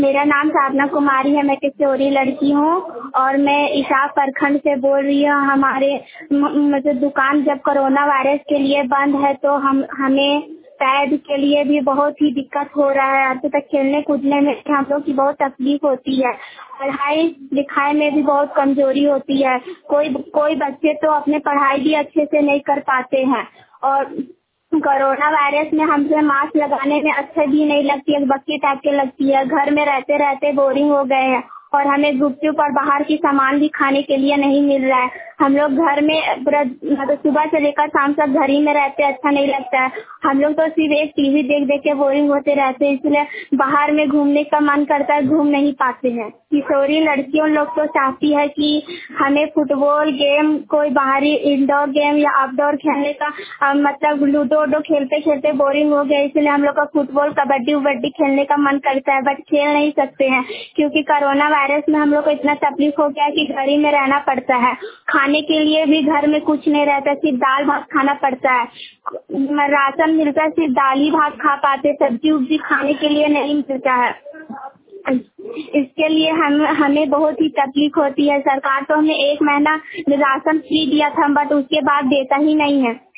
मेरा नाम साधना कुमारी है। मैं किशोरी लड़की हूँ और मैं इसाफ प्रखंड से बोल रही हूँ। हमारे मतलब दुकान जब कोरोना वायरस के लिए बंद है तो हमें पैड के लिए भी बहुत ही दिक्कत हो रहा है। अब तक खेलने कूदने में हम लोग की बहुत तकलीफ होती है। पढ़ाई लिखाई में भी बहुत कमजोरी होती है। कोई बच्चे तो अपने पढ़ाई भी अच्छे से नहीं कर पाते हैं और कोरोना वायरस में हमसे मास्क लगाने में अच्छे भी नहीं लगती है, बक्की टाइप के लगती है। घर में रहते रहते बोरिंग हो गए हैं और हमें गुपचुप और बाहर की सामान भी खाने के लिए नहीं मिल रहा है। हम लोग घर में पूरा मतलब सुबह से लेकर शाम तक घर ही में रहते, अच्छा नहीं लगता है। हम लोग तो सिर्फ एक टीवी देख देख के बोरिंग होते रहते हैं, इसलिए बाहर में घूमने का मन करता है, घूम नहीं पाते हैं। किशोरी लड़कियों लोग तो चाहती है कि हमें फुटबॉल गेम, कोई बाहरी इंडोर गेम या आउटडोर खेलने का मतलब लूडो खेलते खेलते बोरिंग हो गए, इसलिए हम लोग का फुटबॉल कबड्डी उबड्डी खेलने का मन करता है, बट खेल नहीं सकते हैं क्योंकि कोरोना वायरस में हम लोग को इतना तकलीफ हो गया है कि घर ही में रहना पड़ता है। खाने के लिए भी घर में कुछ नहीं रहता, सिर्फ दाल भात खाना पड़ता है। राशन मिलता है, सिर्फ दाल ही भात खा पाते, सब्जी उब्जी खाने के लिए नहीं मिलता है। इसके लिए हमें बहुत ही तकलीफ होती है। सरकार तो हमें 1 महीना राशन फ्री दिया था, बट उसके बाद देता ही नहीं है।